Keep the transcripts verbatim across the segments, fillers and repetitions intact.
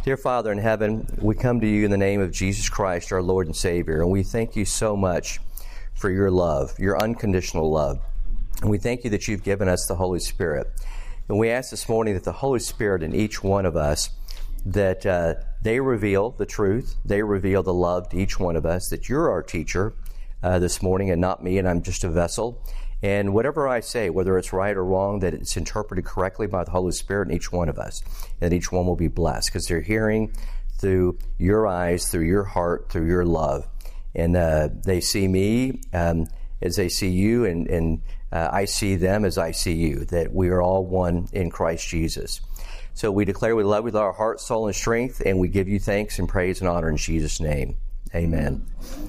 Dear Father in heaven, we come to you in the name of Jesus Christ, our Lord and Savior, and we thank you so much for your love, your unconditional love. And we thank you that you've given us the Holy Spirit. And we ask this morning that the Holy Spirit in each one of us, that uh, they reveal the truth, they reveal the love to each one of us, that you're our teacher uh, this morning and not me, and I'm just a vessel. And whatever I say, whether it's right or wrong, that it's interpreted correctly by the Holy Spirit in each one of us. And each one will be blessed because they're hearing through your eyes, through your heart, through your love. And uh, they see me um, as they see you, and, and uh, I see them as I see you, that we are all one in Christ Jesus. So we declare we love with our heart, soul, and strength, and we give you thanks and praise and honor in Jesus' name. Amen.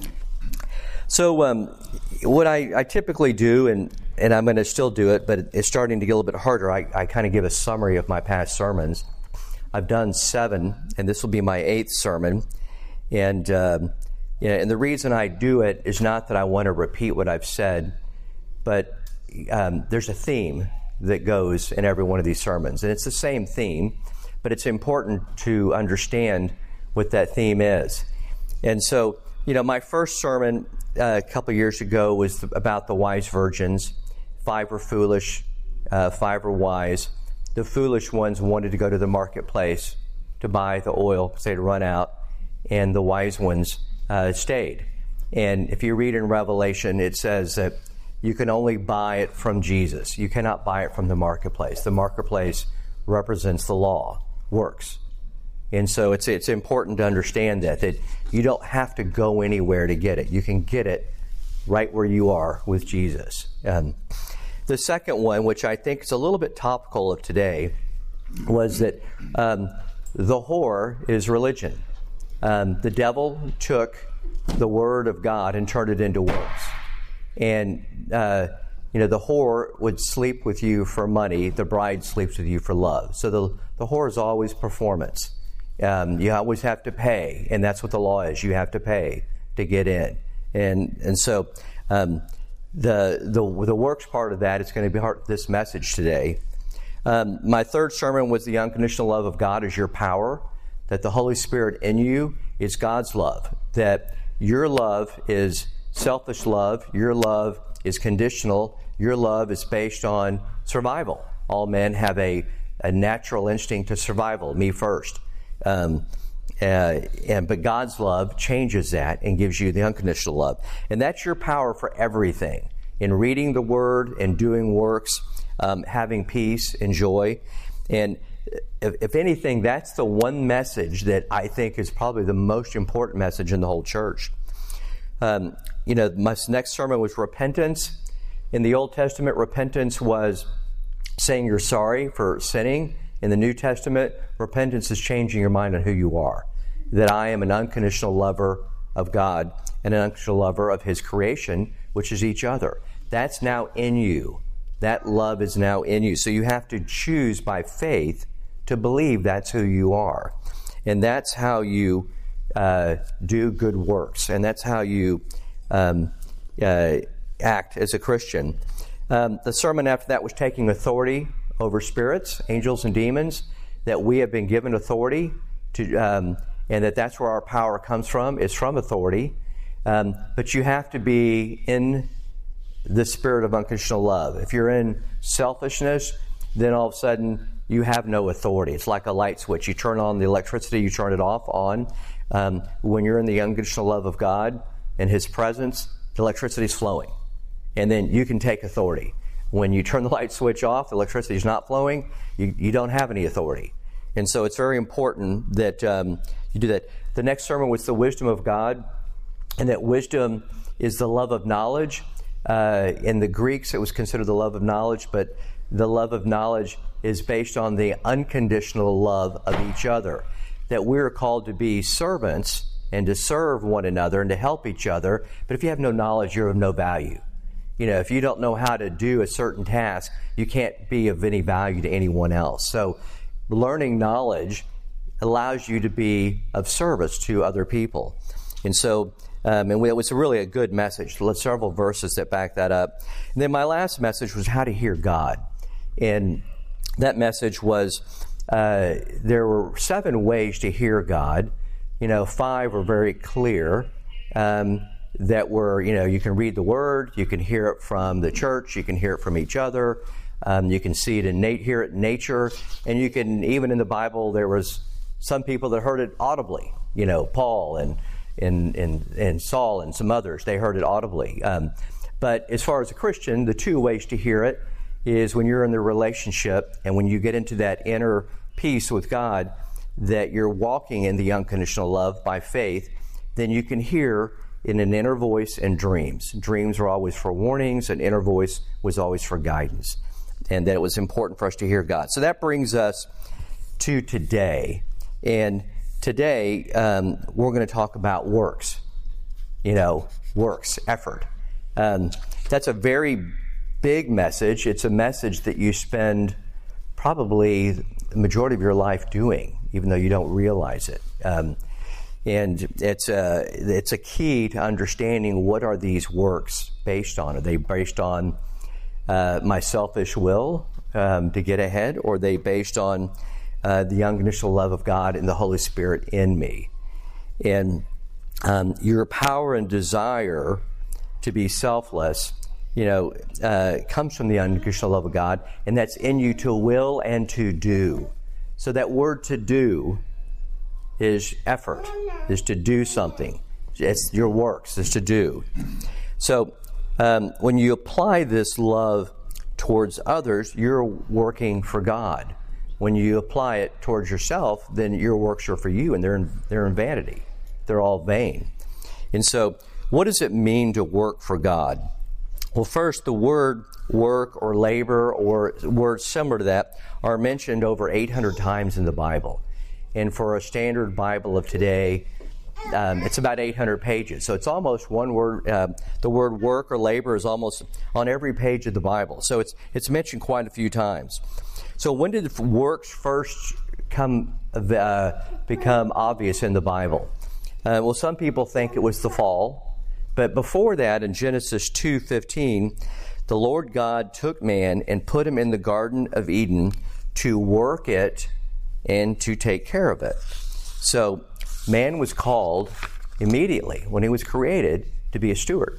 So um, what I, I typically do, and, and I'm going to still do it, but it's starting to get a little bit harder, I, I kind of give a summary of my past sermons. I've done seven, and this will be my eighth sermon. And, um, you know, and the reason I do it is not that I want to repeat what I've said, but um, there's a theme that goes in every one of these sermons. And it's the same theme, but it's important to understand what that theme is. And so, you know, my first sermon uh, a couple years ago was about the wise virgins. Five were foolish, uh, five were wise. The foolish ones wanted to go to the marketplace to buy the oil because they'd run out, and the wise ones uh, stayed. And if you read in Revelation, it says that you can only buy it from Jesus. You cannot buy it from the marketplace. The marketplace represents the law, works. And so it's it's important to understand that, that you don't have to go anywhere to get it. You can get it right where you are with Jesus. Um, the second one, which I think is a little bit topical of today, was that um, the whore is religion. Um, the devil took the word of God and turned it into works. And, uh, you know, the whore would sleep with you for money. The bride sleeps with you for love. So the, the whore is always performance. Um, you always have to pay, and that's what the law is. You have to pay to get in. And and so um, the, the the works part of that is going to be part of this message today. Um, my third sermon was the unconditional love of God is your power, that the Holy Spirit in you is God's love, that your love is selfish love, your love is conditional, your love is based on survival. All men have a, a natural instinct to survival, me first. Um, uh, and but God's love changes that and gives you the unconditional love. And that's your power for everything. In reading the Word and doing works, um, having peace and joy. And if, if anything, that's the one message that I think is probably the most important message in the whole church. Um, you know, my next sermon was repentance. In the Old Testament, repentance was saying you're sorry for sinning. In the New Testament, repentance is changing your mind on who you are. That I am an unconditional lover of God and an unconditional lover of His creation, which is each other. That's now in you. That love is now in you. So you have to choose by faith to believe that's who you are. And that's how you uh, do good works. And that's how you um, uh, act as a Christian. Um, the sermon after that was taking authority over spirits, angels, and demons, that we have been given authority to, um, and that that's where our power comes from. It's from authority. Um, but you have to be in the spirit of unconditional love. If you're in selfishness, then all of a sudden you have no authority. It's like a light switch. You turn on the electricity, you turn it off, on. Um, when you're in the unconditional love of God and His presence, the electricity is flowing. And then you can take authority. When you turn the light switch off, the electricity is not flowing, you, you don't have any authority. And so it's very important that um, you do that. The next sermon was the wisdom of God, and that wisdom is the love of knowledge. Uh, in the Greeks, it was considered the love of knowledge, but the love of knowledge is based on the unconditional love of each other. That we're called to be servants and to serve one another and to help each other. But if you have no knowledge, you're of no value. You know, if you don't know how to do a certain task, you can't be of any value to anyone else. So learning knowledge allows you to be of service to other people. And so, um, and it was really a good message. There's several verses that back that up. And then my last message was how to hear God. And that message was uh, there were seven ways to hear God. You know, five were very clear. Um, that were, you know, you can read the Word, you can hear it from the church, you can hear it from each other, um, you can see it in nat- hear it in nature, and you can, even in the Bible, there was some people that heard it audibly. You know, Paul and and and, and Saul and some others, they heard it audibly. Um, but as far as a Christian, the two ways to hear it is when you're in the relationship and when you get into that inner peace with God, that you're walking in the unconditional love by faith, then you can hear in an inner voice and dreams. Dreams are always for warnings, and inner voice was always for guidance. And that it was important for us to hear God. So that brings us to today. And today, um, we're going to talk about works. You know, works, effort. Um, that's a very big message. It's a message that you spend probably the majority of your life doing, even though you don't realize it. Um, And it's a, it's a key to understanding what are these works based on. Are they based on uh, my selfish will um, to get ahead, or are they based on uh, the unconditional love of God and the Holy Spirit in me? And um, your power and desire to be selfless, you know, uh, comes from the unconditional love of God, and that's in you to will and to do. So that word to do is effort, is to do something. It's your works, is to do. So um, when you apply this love towards others, you're working for God. When you apply it towards yourself, then your works are for you, and they're in, they're in vanity. They're all vain. And so what does it mean to work for God? Well, first, the word work or labor or words similar to that are mentioned over eight hundred times in the Bible. And for a standard Bible of today, um, it's about eight hundred pages. So it's almost one word. Uh, the word work or labor is almost on every page of the Bible. So it's it's mentioned quite a few times. So when did works first come uh, become obvious in the Bible? Uh, well, some people think it was the fall. But before that, in Genesis two fifteen, the Lord God took man and put him in the Garden of Eden to work it and to take care of it. So man was called immediately when he was created to be a steward.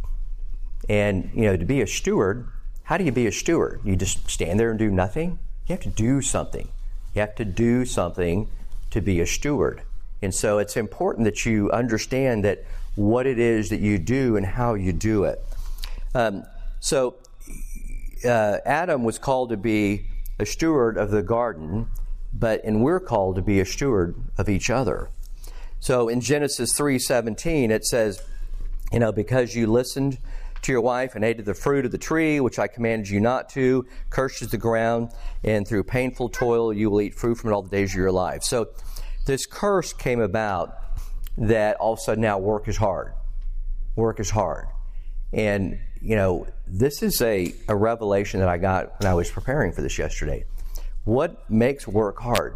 And, you know, to be a steward, how do you be a steward? You just stand there and do nothing? You have to do something. You have to do something to be a steward. And so it's important that you understand that what it is that you do and how you do it. Um, so uh, Adam was called to be a steward of the garden, but and we're called to be a steward of each other. So in Genesis three seventeen, it says, you know, because you listened to your wife and ate of the fruit of the tree, which I commanded you not to, cursed is the ground, and through painful toil you will eat fruit from it all the days of your life. So this curse came about that all of a sudden now work is hard. Work is hard. And, you know, this is a, a revelation that I got when I was preparing for this yesterday. What makes work hard?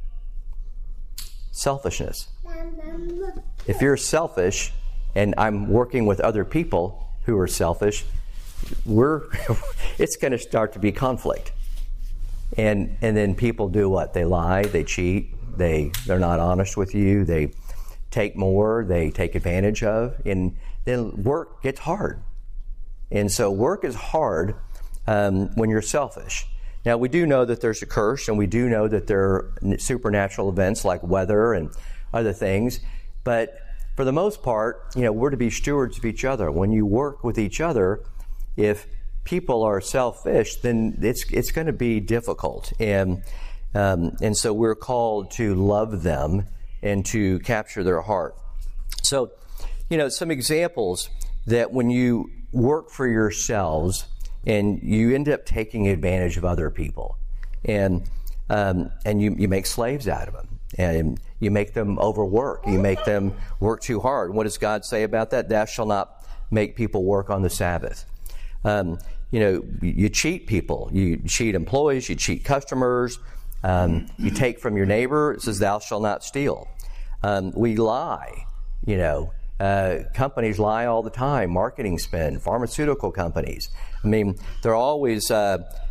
Selfishness. If you're selfish, and I'm working with other people who are selfish, we're it's going to start to be conflict. And and then people do what? They lie, they cheat, they they're not honest with you, they take more, they take advantage of, and then work gets hard. And so work is hard um, when you're selfish. Now, we do know that there's a curse, and we do know that there are supernatural events like weather and other things. But for the most part, you know, we're to be stewards of each other. When you work with each other, if people are selfish, then it's it's going to be difficult. And um, and so we're called to love them and to capture their heart. So, you know, some examples that when you work for yourselves, and you end up taking advantage of other people, and um, and you, you make slaves out of them, and you make them overwork, you make them work too hard. What does God say about that? Thou shalt not make people work on the Sabbath. Um, you know, you cheat people, you cheat employees, you cheat customers, um, you take from your neighbor. It says, thou shalt not steal. Um, we lie, you know. Uh, companies lie all the time, marketing spend, pharmaceutical companies. I mean, they're always uh,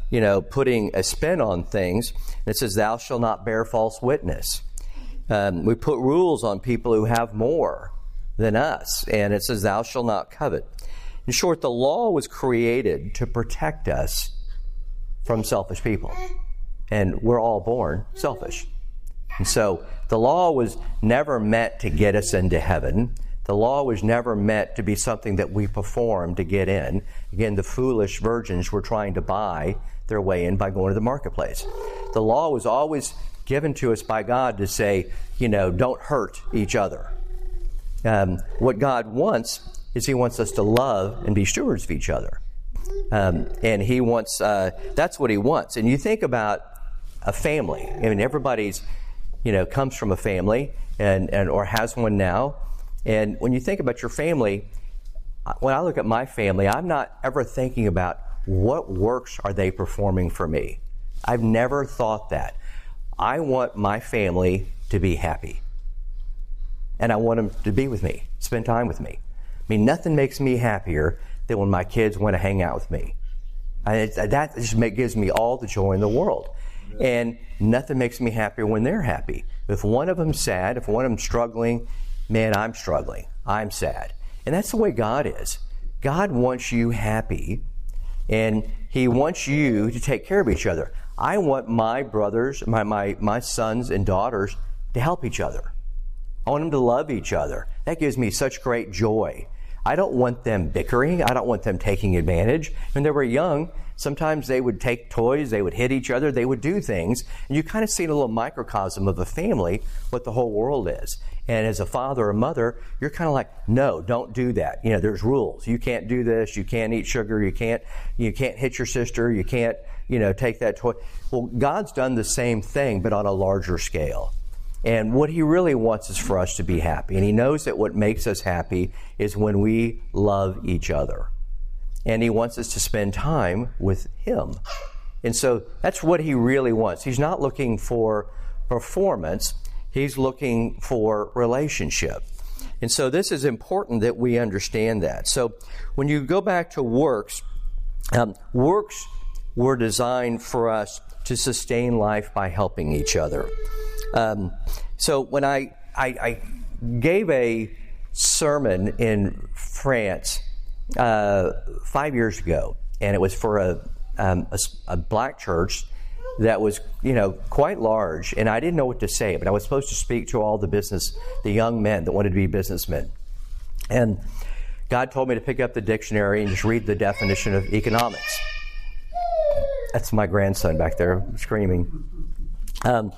you know, putting a spin on things. It says, thou shalt not bear false witness. Um, we put rules on people who have more than us, and it says, thou shalt not covet. In short, the law was created to protect us from selfish people. And we're all born selfish. And so the law was never meant to get us into heaven. The law was never meant to be something that we perform to get in. Again, the foolish virgins were trying to buy their way in by going to the marketplace. The law was always given to us by God to say, you know, don't hurt each other. Um, what God wants is He wants us to love and be stewards of each other. Um, and He wants, uh, that's what He wants. And you think about a family. I mean, everybody's, you know, comes from a family and, and or has one now. And when you think about your family, when I look at my family, I'm not ever thinking about what works are they performing for me. I've never thought that. I want my family to be happy. And I want them to be with me, spend time with me. I mean, nothing makes me happier than when my kids want to hang out with me. I, that just make, gives me all the joy in the world. And nothing makes me happier when they're happy. If one of them's sad, if one of them's struggling, man, I'm struggling. I'm sad. And that's the way God is. God wants you happy, and He wants you to take care of each other. I want my brothers, my, my, my sons and daughters to help each other. I want them to love each other. That gives me such great joy. I don't want them bickering. I don't want them taking advantage. When they were young, sometimes they would take toys, they would hit each other, they would do things. And you kind of see in a little microcosm of a family what the whole world is. And as a father or mother, you're kind of like, no, don't do that. You know, there's rules. You can't do this. You can't eat sugar. You can't, you can't hit your sister. You can't, you know, take that toy. Well, God's done the same thing, but on a larger scale. And what He really wants is for us to be happy. And He knows that what makes us happy is when we love each other. And He wants us to spend time with Him. And so that's what He really wants. He's not looking for performance. He's looking for relationship. And so this is important that we understand that. So when you go back to works, um, works were designed for us to sustain life by helping each other. Um, so when I, I, I gave a sermon in France uh, five years ago, and it was for a, um, a, a black church that was, you know, quite large, and I didn't know what to say, but I was supposed to speak to all the business, the young men that wanted to be businessmen. And God told me to pick up the dictionary and just read the definition of economics. That's my grandson back there screaming. Um,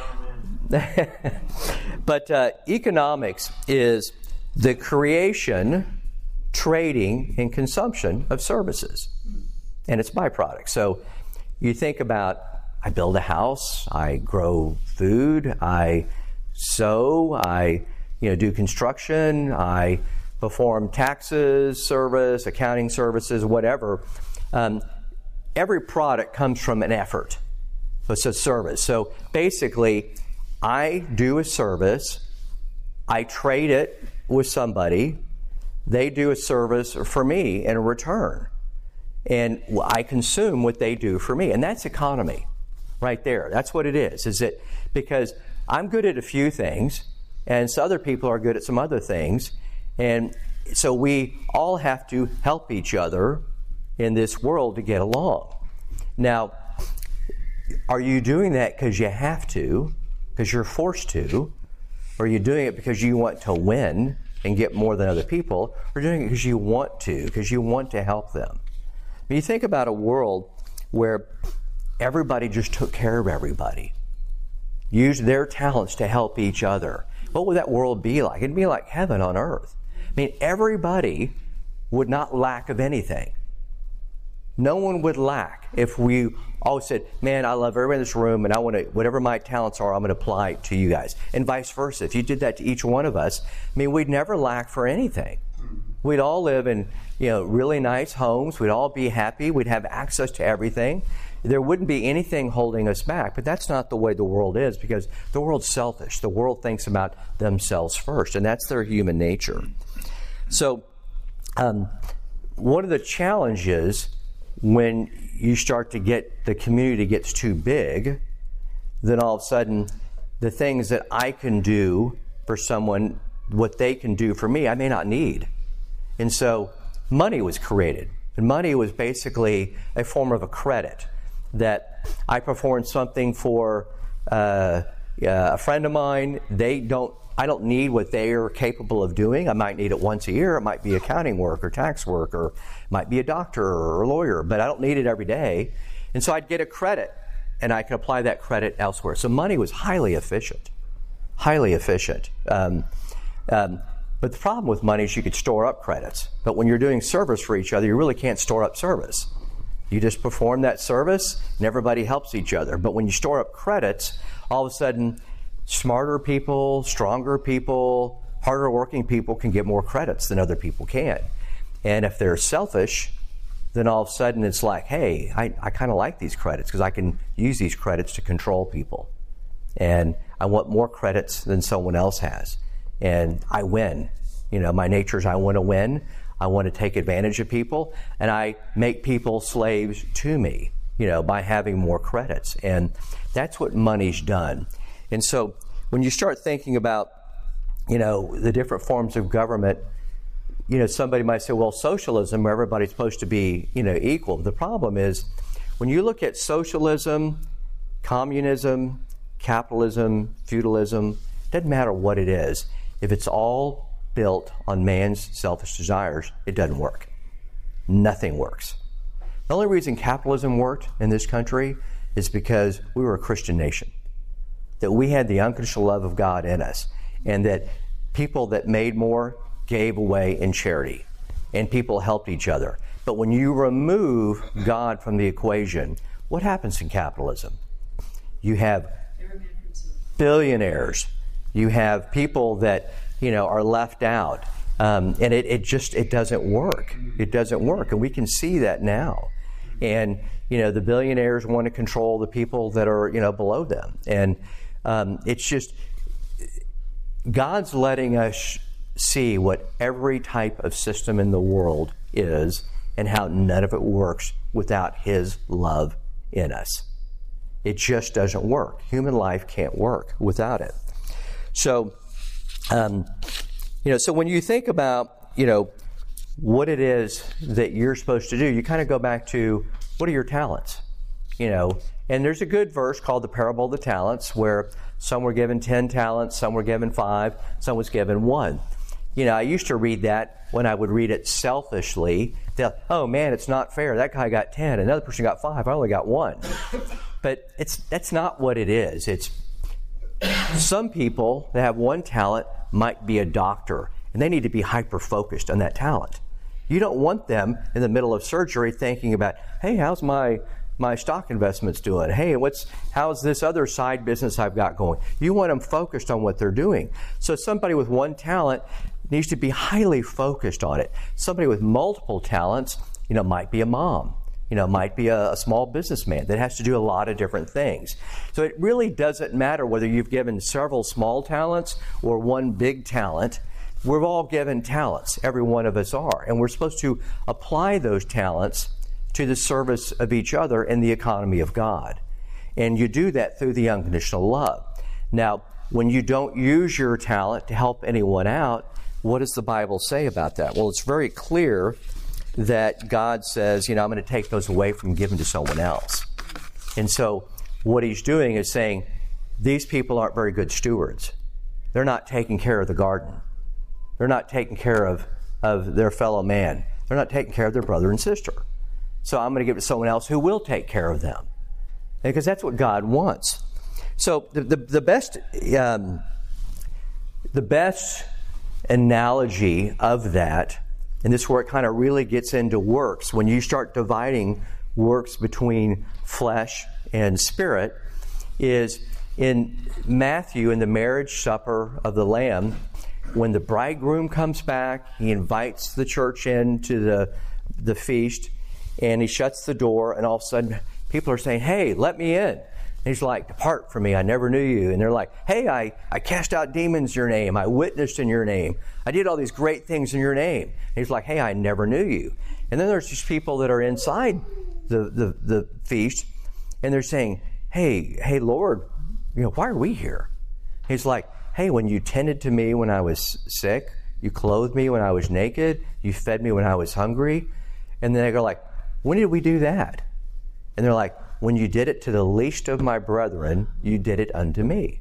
but uh, economics is the creation, trading, and consumption of services and its byproducts. So you think about, I build a house, I grow food, I sew, I you know do construction, I perform taxes, service, accounting services, whatever. Um, every product comes from an effort. So it's a service. So basically, I do a service, I trade it with somebody, they do a service for me in return. And I consume what they do for me. And that's economy right there. That's what it is. Is it because I'm good at a few things, and so other people are good at some other things. And so we all have to help each other in this world to get along. Now, are you doing that because you have to, because you're forced to? Or are you doing it because you want to win and get more than other people? Or are you doing it because you want to, because you want to help them? When you think about a world where everybody just took care of everybody, used their talents to help each other, what would that world be like? It'd be like heaven on earth. I mean, everybody would not lack of anything. No one would lack if we all said, man, I love everybody in this room, and I want to, whatever my talents are, I'm going to apply it to you guys. And vice versa. If you did that to each one of us, I mean, we'd never lack for anything. We'd all live in, you know, really nice homes. We'd all be happy. We'd have access to everything. There wouldn't be anything holding us back. But that's not the way the world is, because the world's selfish. The world thinks about themselves first, and that's their human nature. So um, one of the challenges when you start to get, the community gets too big, then all of a sudden, the things that I can do for someone, what they can do for me, I may not need. And so money was created. And money was basically a form of a credit that I performed something for uh, a friend of mine. They don't, I don't need what they are capable of doing. I might need it once a year. It might be accounting work or tax work, or it might be a doctor or a lawyer, but I don't need it every day. And so I'd get a credit, and I could apply that credit elsewhere. So money was highly efficient, highly efficient. Um, um, but the problem with money is you could store up credits. But when you're doing service for each other, you really can't store up service. You just perform that service, and everybody helps each other. But when you store up credits, all of a sudden, smarter people, stronger people, harder working people can get more credits than other people can. And if they're selfish, then all of a sudden it's like, hey, I, I kind of like these credits because I can use these credits to control people. And I want more credits than someone else has. And I win. You know, my nature is I want to win. I want to take advantage of people. And I make people slaves to me, you know, by having more credits. And that's what money's done. And so when you start thinking about, you know, the different forms of government, you know, somebody might say, well, socialism, where everybody's supposed to be, you know, equal. The problem is when you look at socialism, communism, capitalism, feudalism, it doesn't matter what it is. If it's all built on man's selfish desires, it doesn't work. Nothing works. The only reason capitalism worked in this country is because we were a Christian nation, that we had the unconditional love of God in us, and that people that made more gave away in charity, and people helped each other. But when you remove God from the equation, what happens in capitalism? You have billionaires. You have people that, you know, are left out. Um, and it, it just, it doesn't work. It doesn't work. And we can see that now. And, you know, the billionaires want to control the people that are, you know, below them. And um, it's just, God's letting us see what every type of system in the world is and how none of it works without His love in us. It just doesn't work. Human life can't work without it. So, um, you know, so when you think about, you know, what it is that you're supposed to do, you kind of go back to, what are your talents? You know, and there's a good verse called the Parable of the Talents, where some were given ten talents, some were given five, some was given one. You know, I used to read that when I would read it selfishly. That, oh man, it's not fair. That guy got ten, another person got five, I only got one. But it's that's not what it is. It's some people that have one talent might be a doctor, and they need to be hyper-focused on that talent. You don't want them in the middle of surgery thinking about, hey, how's my my stock investments doing? Hey, what's how's this other side business I've got going? You want them focused on what they're doing. So somebody with one talent needs to be highly focused on it. Somebody with multiple talents, you know, might be a mom. You know, might be a, a small businessman that has to do a lot of different things. So it really doesn't matter whether you've given several small talents or one big talent. We're all given talents. Every one of us are. And we're supposed to apply those talents to the service of each other in the economy of God. And you do that through the unconditional love. Now, when you don't use your talent to help anyone out, what does the Bible say about that? Well, it's very clear that God says, you know, I'm going to take those away from giving to someone else. And so what He's doing is saying, these people aren't very good stewards. They're not taking care of the garden. They're not taking care of, of their fellow man. They're not taking care of their brother and sister. So I'm going to give it to someone else who will take care of them. Because that's what God wants. So the, the, the best um, the best analogy of that, and this is where it kind of really gets into works, when you start dividing works between flesh and spirit, is in Matthew, in the marriage supper of the Lamb, when the bridegroom comes back, he invites the church into the, the feast, and he shuts the door, and all of a sudden people are saying, hey, let me in. And he's like, depart from me, I never knew you. And they're like, hey, I, I cast out demons in your name. I witnessed in your name. I did all these great things in your name. And he's like, hey, I never knew you. And then there's these people that are inside the, the, the feast, and they're saying, hey, hey, Lord, you know, why are we here? He's like, hey, when you tended to me when I was sick, you clothed me when I was naked, you fed me when I was hungry. And then they go like, when did we do that? And they're like, when you did it to the least of my brethren, you did it unto me.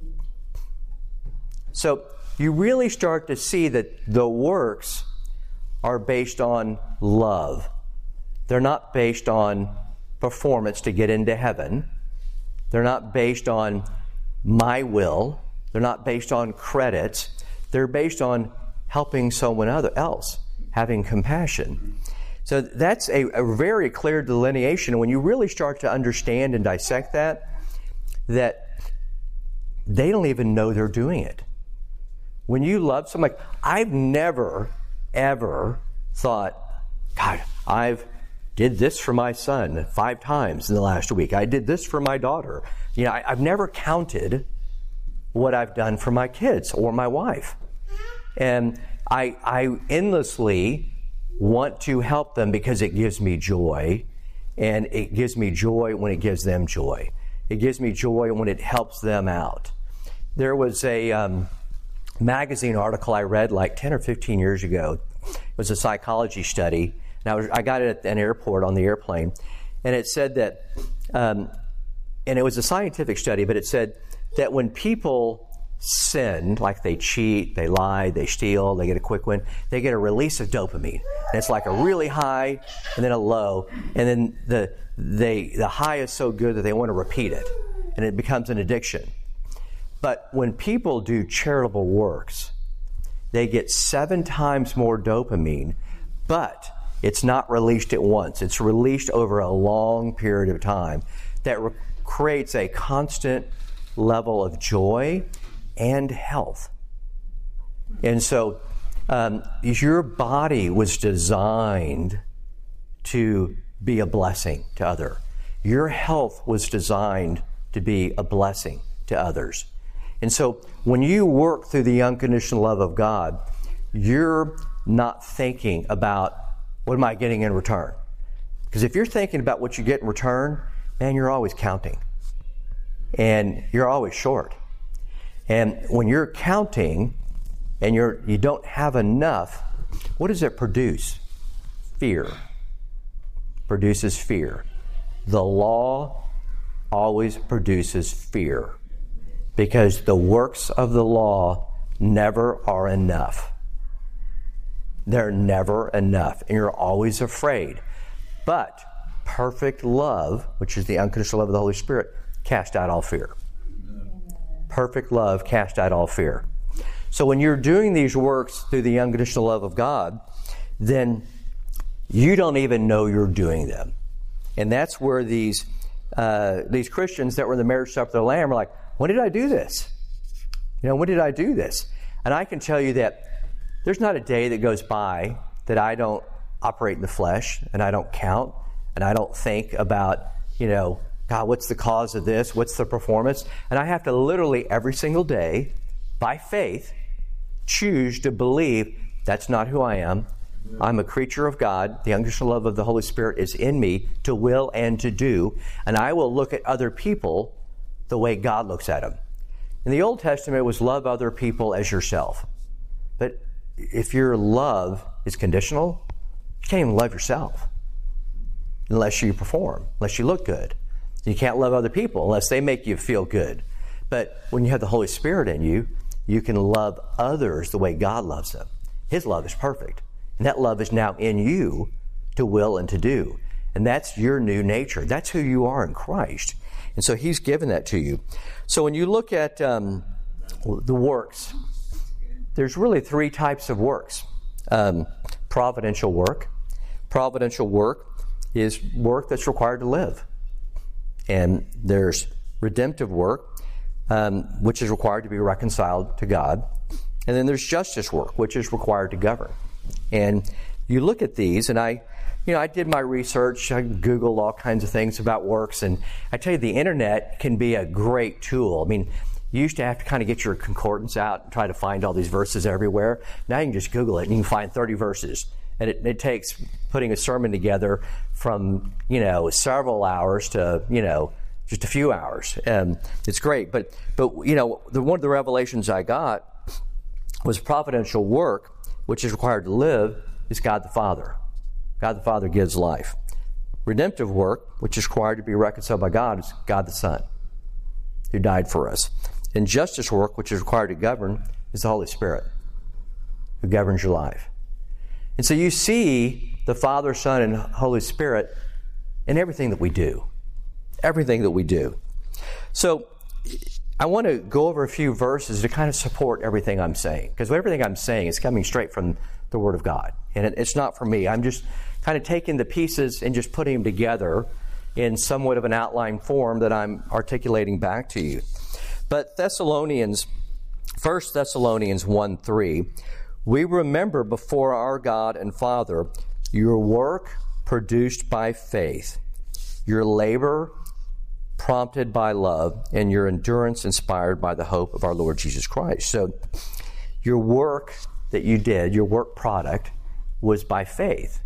So you really start to see that the works are based on love. They're not based on performance to get into heaven. They're not based on my will. They're not based on credits. They're based on helping someone other else, having compassion. So that's a, a very clear delineation. When you really start to understand and dissect that, that they don't even know they're doing it. When you love someone, like, I've never, ever thought, God, I've did this for my son five times in the last week. I did this for my daughter. You know, I, I've never counted what I've done for my kids or my wife. And I, I endlessly want to help them because it gives me joy, and it gives me joy when it gives them joy. It gives me joy when it helps them out. There was a um, magazine article I read like ten or fifteen years ago. It was a psychology study, and I, was, I got it at an airport on the airplane, and it said that, um, and it was a scientific study, but it said that when people sin, like they cheat, they lie, they steal, they get a quick win, they get a release of dopamine. And it's like a really high and then a low, and then the they the high is so good that they want to repeat it, and it becomes an addiction. But when people do charitable works, they get seven times more dopamine, but it's not released at once. It's released over a long period of time that re- creates a constant level of joy and health. And so um, your body was designed to be a blessing to others. Your health was designed to be a blessing to others. And so when you work through the unconditional love of God, you're not thinking about, what am I getting in return? Because if you're thinking about what you get in return, man, you're always counting. And you're always short. And when you're counting and you're you don't have enough, what does it produce? Fear. Produces fear. The law always produces fear, because the works of the law never are enough. They're never enough, and you're always afraid. But perfect love, which is the unconditional love of the Holy Spirit, casts out all fear. Perfect love casts out all fear. So when you're doing these works through the unconditional love of God, then you don't even know you're doing them. And that's where these uh, these Christians that were in the marriage supper of the Lamb are like, when did I do this? You know, when did I do this? And I can tell you that there's not a day that goes by that I don't operate in the flesh, and I don't count, and I don't think about, you know, God, what's the cause of this? What's the performance? And I have to literally every single day, by faith, choose to believe that's not who I am. I'm a creature of God. The unconditional love of the Holy Spirit is in me to will and to do. And I will look at other people the way God looks at them. In the Old Testament, it was love other people as yourself. But if your love is conditional, you can't even love yourself unless you perform, unless you look good. You can't love other people unless they make you feel good. But when you have the Holy Spirit in you, you can love others the way God loves them. His love is perfect. And that love is now in you to will and to do. And that's your new nature. That's who you are in Christ. And so He's given that to you. So when you look at um, the works, there's really three types of works. Um, providential work. Providential work is work that's required to live. And there's redemptive work, um, which is required to be reconciled to God. And then there's justice work, which is required to govern. And you look at these, and I, you know, I did my research. I Googled all kinds of things about works, and I tell you, the internet can be a great tool. I mean, you used to have to kind of get your concordance out and try to find all these verses everywhere. Now you can just Google it, and you can find thirty verses And it, it takes putting a sermon together from, you know, several hours to, you know, just a few hours. And it's great. But, but you know, the, one of the revelations I got was providential work, which is required to live, is God the Father. God the Father gives life. Redemptive work, which is required to be reconciled by God, is God the Son, who died for us. And justice work, which is required to govern, is the Holy Spirit, who governs your life. And so you see the Father, Son, and Holy Spirit in everything that we do. Everything that we do. So I want to go over a few verses to kind of support everything I'm saying, because everything I'm saying is coming straight from the Word of God. And it, it's not from me. I'm just kind of taking the pieces and just putting them together in somewhat of an outline form that I'm articulating back to you. But Thessalonians, First Thessalonians one three, we remember before our God and Father your work produced by faith, your labor prompted by love, and your endurance inspired by the hope of our Lord Jesus Christ. So your work that you did, your work product, was by faith.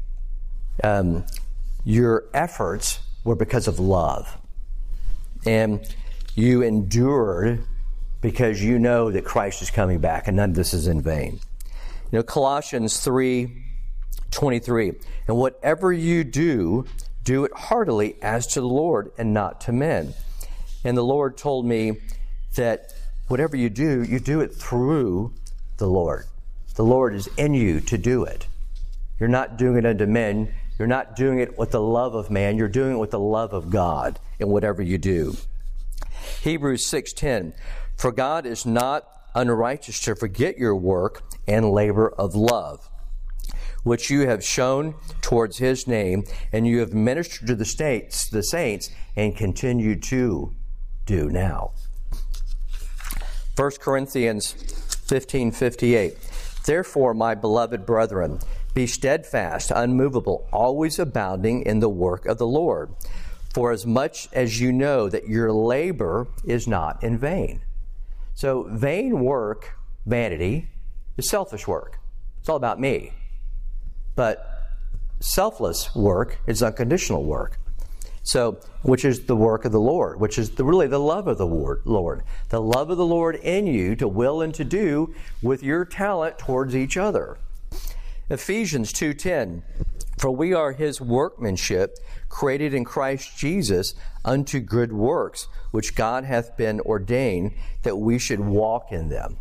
Um, your efforts were because of love. And you endured because you know that Christ is coming back, and none of this is in vain. You know, Colossians three twenty-three, and whatever you do, do it heartily as to the Lord and not to men. And the Lord told me that whatever you do, you do it through the Lord. The Lord is in you to do it. You're not doing it unto men. You're not doing it with the love of man. You're doing it with the love of God in whatever you do. Hebrews six ten, for God is not unrighteous to forget your work and labor of love, which you have shown towards his name, and you have ministered to the states, the saints, and continue to do now. First Corinthians fifteen fifty-eight. Therefore, my beloved brethren, be steadfast, unmovable, always abounding in the work of the Lord, for as much as you know that your labor is not in vain. So vain work, vanity, is selfish work. It's all about me. But selfless work is unconditional work. So, which is the work of the Lord, which is the, really the love of the Lord. The love of the Lord in you to will and to do with your talent towards each other. Ephesians two ten, for we are his workmanship, created in Christ Jesus unto good works, which God hath been ordained that we should walk in them.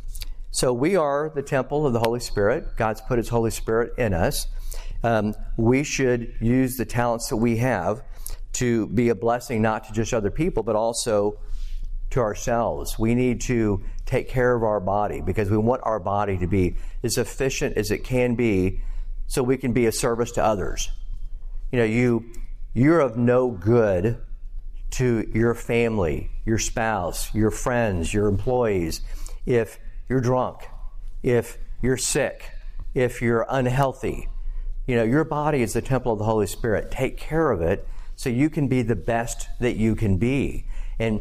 So we are the temple of the Holy Spirit. God's put his Holy Spirit in us. Um, we should use the talents that we have to be a blessing not to just other people, but also to ourselves. We need to take care of our body because we want our body to be as efficient as it can be so we can be a service to others. You know, you, you're of no good to your family, your spouse, your friends, your employees, if you're drunk, if you're sick, if you're unhealthy. You know, your body is the temple of the Holy Spirit. Take care of it so you can be the best that you can be. And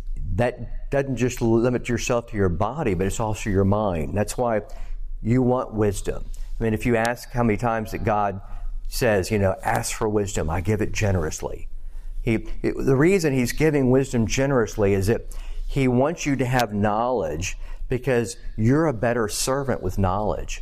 that doesn't just limit yourself to your body, but it's also your mind. That's why you want wisdom. I mean, if you ask how many times that God says, you know, ask for wisdom, I give it generously. He, it, the reason he's giving wisdom generously is that he wants you to have knowledge because you're a better servant with knowledge.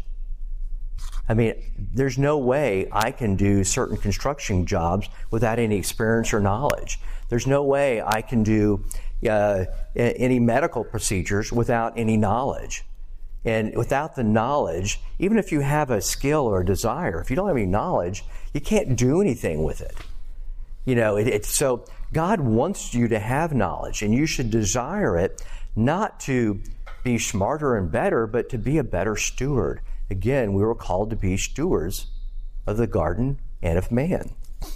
I mean, there's no way I can do certain construction jobs without any experience or knowledge. There's no way I can do uh, any medical procedures without any knowledge. And without the knowledge, even if you have a skill or a desire, if you don't have any knowledge, you can't do anything with it. You know, it, it's so God wants you to have knowledge, and you should desire it, not to be smarter and better, but to be a better steward. Again, we were called to be stewards of the garden and of man.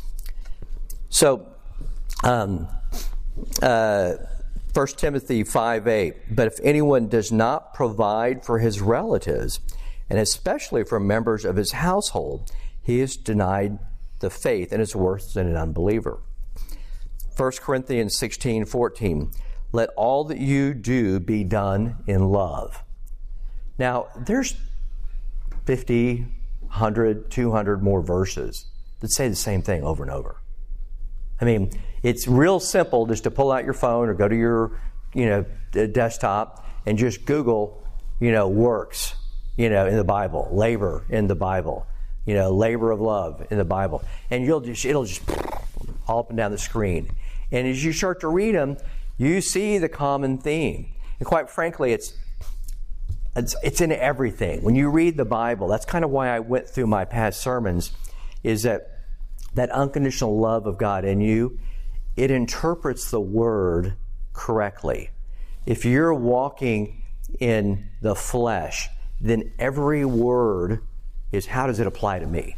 So, um, uh, First Timothy five eight, but if anyone does not provide for his relatives, and especially for members of his household, he is denied the faith and is worse than an unbeliever. First Corinthians sixteen fourteen, let all that you do be done in love. Now, there's fifty, hundred, two hundred more verses that say the same thing over and over. I mean, it's real simple just to pull out your phone or go to your, you know, desktop and just Google, you know, works, you know, in the Bible, labor in the Bible, you know, labor of love in the Bible. And you'll just, it'll just all up and down the screen. And as you start to read them, you see the common theme. And quite frankly, it's, it's, it's in everything. When you read the Bible, that's kind of why I went through my past sermons, is that that unconditional love of God in you, it interprets the Word correctly. If you're walking in the flesh, then every word is, how does it apply to me?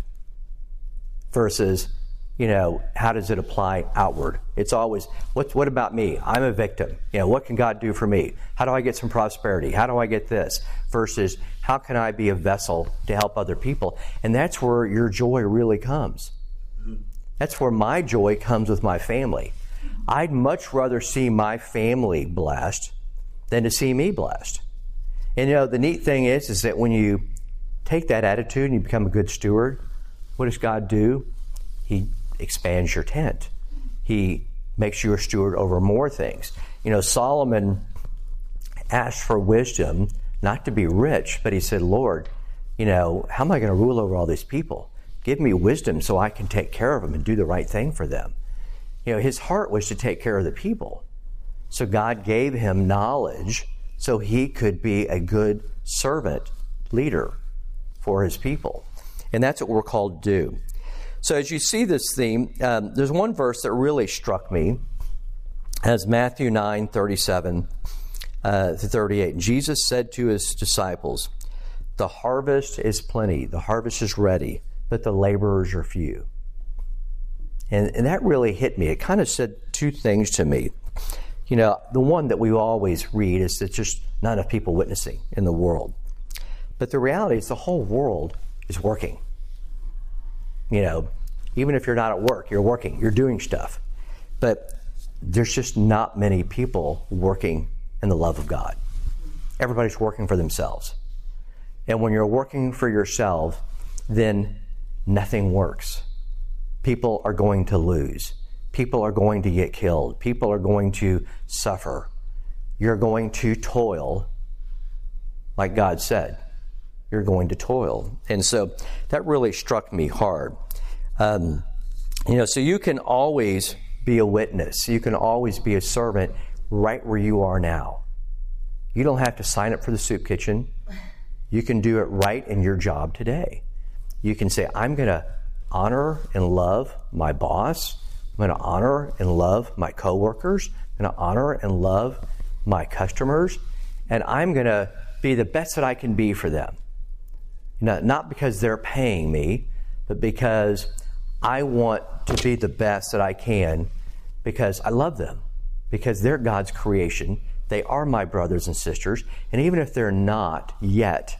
Versus, you know, how does it apply outward? It's always, what, what about me? I'm a victim. You know, what can God do for me? How do I get some prosperity? How do I get this? Versus, how can I be a vessel to help other people? And that's where your joy really comes. That's where my joy comes with my family. I'd much rather see my family blessed than to see me blessed. And you know, the neat thing is, is that when you take that attitude and you become a good steward, what does God do? He expands your tent. He makes you a steward over more things. You know, Solomon asked for wisdom, not to be rich, but he said, Lord, you know, how am I going to rule over all these people? Give me wisdom so I can take care of them and do the right thing for them. You know, his heart was to take care of the people. So God gave him knowledge so he could be a good servant leader for his people. And that's what we're called to do. So as you see this theme, um, there's one verse that really struck me, as Matthew nine, thirty-seven uh, to thirty-eight. Jesus said to his disciples, the harvest is plenty, the harvest is ready, but the laborers are few. And, and that really hit me. It kind of said two things to me. You know, the one that we always read is that just not enough people witnessing in the world. But the reality is the whole world is working. You know, even if you're not at work, you're working, you're doing stuff. But there's just not many people working in the love of God. Everybody's working for themselves. And when you're working for yourself, then nothing works. People are going to lose. People are going to get killed. People are going to suffer. You're going to toil, like God said. You're going to toil. And so that really struck me hard. Um, you know, so you can always be a witness. You can always be a servant right where you are now. You don't have to sign up for the soup kitchen. You can do it right in your job today. You can say, I'm going to honor and love my boss. I'm going to honor and love my coworkers. I'm going to honor and love my customers. And I'm going to be the best that I can be for them. Not, not because they're paying me, but because I want to be the best that I can because I love them. Because they're God's creation. They are my brothers and sisters. And even if they're not yet,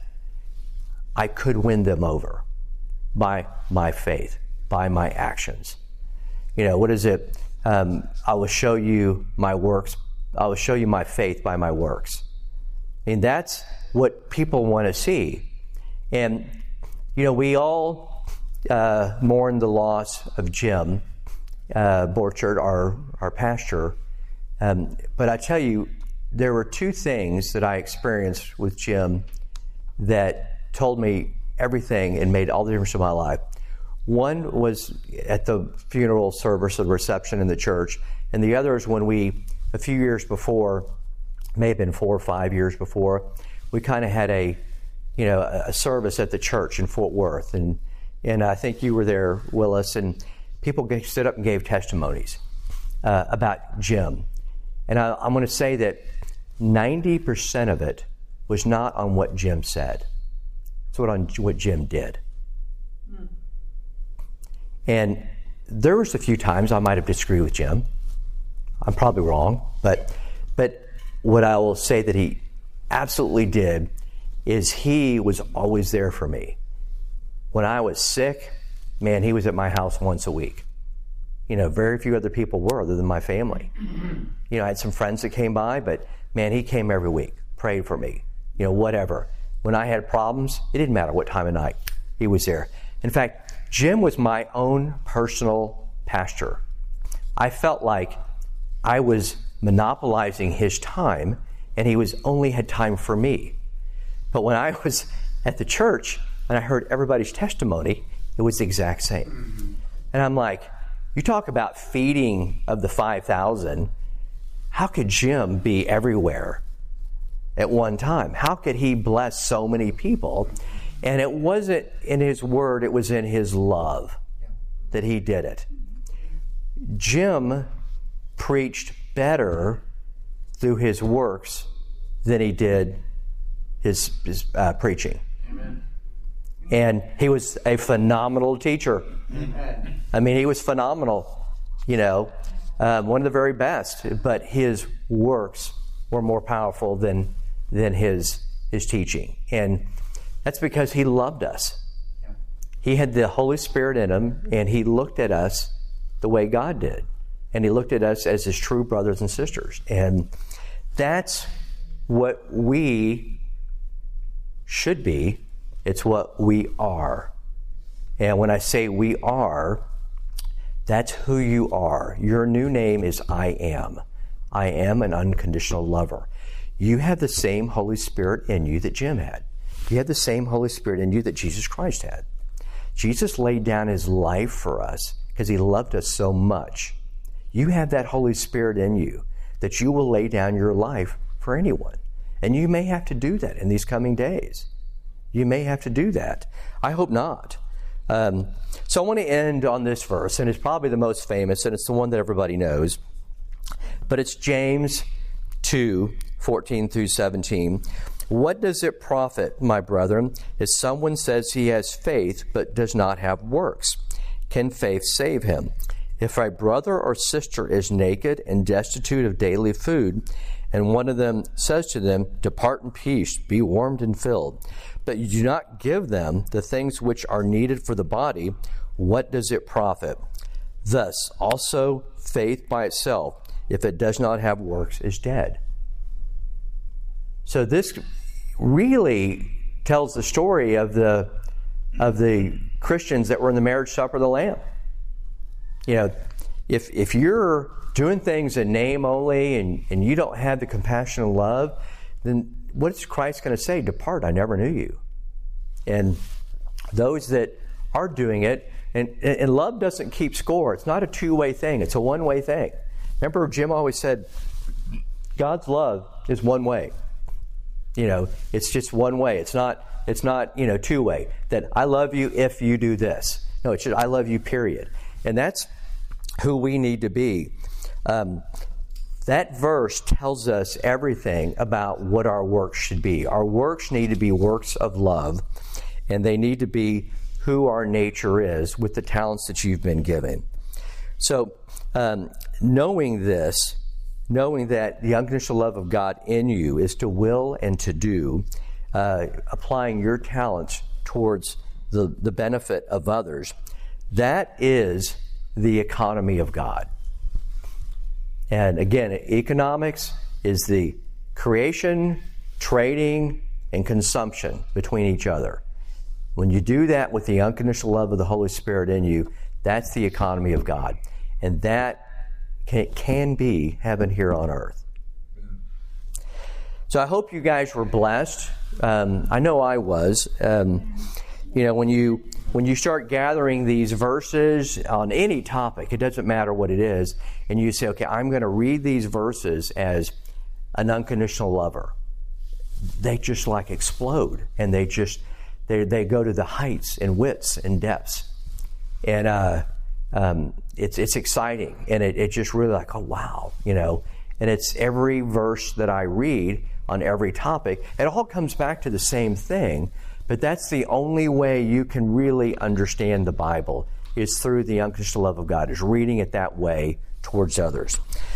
I could win them over by my faith, by my actions. You know, what is it? Um, I will show you my works. I will show you my faith by my works. I mean, that's what people want to see. And, you know, we all uh, mourn the loss of Jim uh, Borchard, our, our pastor. Um, but I tell you, there were two things that I experienced with Jim that told me everything and made all the difference in my life. One was at the funeral service, the reception in the church, and the other is when we, a few years before, may have been four or five years before, we kind of had a, you know, a service at the church in Fort Worth, and and I think you were there, Willis, and people stood up and gave testimonies uh, about Jim, and I, I'm going to say that ninety percent of it was not on what Jim said. It's what on what Jim did. Mm. And there was a few times I might have disagreed with Jim. I'm probably wrong, but but what I will say that he absolutely did is he was always there for me. When I was sick, man, he was at my house once a week. You know, very few other people were other than my family. You know, I had some friends that came by, but man, he came every week, prayed for me, you know, whatever. When I had problems, it didn't matter what time of night. he was there. In fact, Jim was my own personal pastor. I felt like I was monopolizing his time, and he was only had time for me. But when I was at the church and I heard everybody's testimony, it was the exact same. And I'm like, you talk about feeding of the five thousand. How could Jim be everywhere at one time? How could he bless so many people? And it wasn't in his word, it was in his love that he did it. Jim preached better through his works than he did his, his uh, preaching. Amen. And he was a phenomenal teacher. Amen. I mean, he was phenomenal, you know, um, one of the very best. But his works were more powerful than than his his teaching, and that's because he loved us. He had the Holy Spirit in him, and he looked at us the way God did, and he looked at us as his true brothers and sisters, and that's what we should be. It's what we are. And when I say we are, that's who you are. Your new name is I am. I am an unconditional lover. You have the same Holy Spirit in you that Jim had. You have the same Holy Spirit in you that Jesus Christ had. Jesus laid down his life for us because he loved us so much. You have that Holy Spirit in you that you will lay down your life for anyone. And you may have to do that in these coming days. You may have to do that. I hope not. Um, so I want to end on this verse, and it's probably the most famous, and it's the one that everybody knows. But it's James two, fourteen through seventeen. What does it profit, my brethren, if someone says he has faith but does not have works? Can faith save him? If a brother or sister is naked and destitute of daily food, and one of them says to them, depart in peace, be warmed and filled, but you do not give them the things which are needed for the body, what does it profit? Thus, also faith by itself, if it does not have works, is dead. So this really tells the story of the of the Christians that were in the marriage supper of the Lamb. You know, if if you're doing things in name only and, and you don't have the compassion and love, then what is Christ going to say? Depart, I never knew you. And those that are doing it, and, and love doesn't keep score. It's not a two-way thing. It's a one-way thing. Remember, Jim always said, God's love is one way. You know, it's just one way. It's not, it's not, you know, two-way. That I love you if you do this. No, it's just I love you, period. And that's who we need to be. Um, that verse tells us everything about what our works should be. Our works need to be works of love, and they need to be who our nature is with the talents that you've been given. So, um, knowing this, knowing that the unconditional love of God in you is to will and to do, uh, applying your talents towards the, the benefit of others, that is the economy of God. And again, economics is the creation, trading, and consumption between each other. When you do that with the unconditional love of the Holy Spirit in you, that's the economy of God. And that can, can be heaven here on earth. So I hope you guys were blessed. Um, I know I was. Um, you know, when you when you start gathering these verses on any topic, it doesn't matter what it is, and you say, okay, I'm going to read these verses as an unconditional lover. They just like explode, and they just they they go to the heights and widths and depths, and uh, um, it's it's exciting, and it, it just really like, oh wow, you know, and it's every verse that I read on every topic. It all comes back to the same thing. But that's the only way you can really understand the Bible, is through the unconditional love of God, is reading it that way towards others.